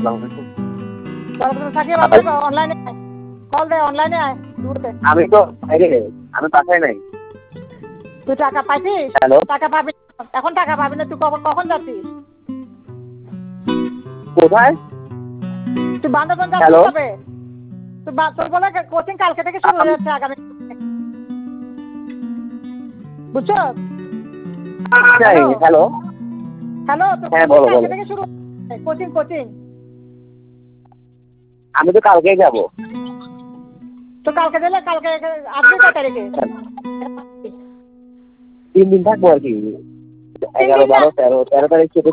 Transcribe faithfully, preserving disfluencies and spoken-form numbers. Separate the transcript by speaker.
Speaker 1: থাকি অনলাইনে কল দে অনলাইনে আয় দুতে
Speaker 2: আমি তো বাইরে আমি পাঠাই নাই
Speaker 1: তুই টাকা পাইছিস
Speaker 2: হ্যালো
Speaker 1: টাকা পাবি এখন টাকা পাবি না তুই কখন কখন যাচ্ছিস
Speaker 2: কোথায়
Speaker 1: তুই বান্দরবান যাচ্ছিস কবে তুই তোর বলে কোচিং কালকে থেকে শুরু হয়ে যাচ্ছে আগামী বুঝছো
Speaker 2: হ্যালো
Speaker 1: হ্যালো
Speaker 2: হ্যাঁ বলো
Speaker 1: কালকে থেকে শুরু কোচিং কোচিং
Speaker 2: আমি তো কালকেই যাবো
Speaker 1: তো কালকে দিলে কালকে আসবি কয় তারিখে
Speaker 2: তিন দিন থাকবো আর কি এগারো বারো তেরো তেরো তারিখ ছুটি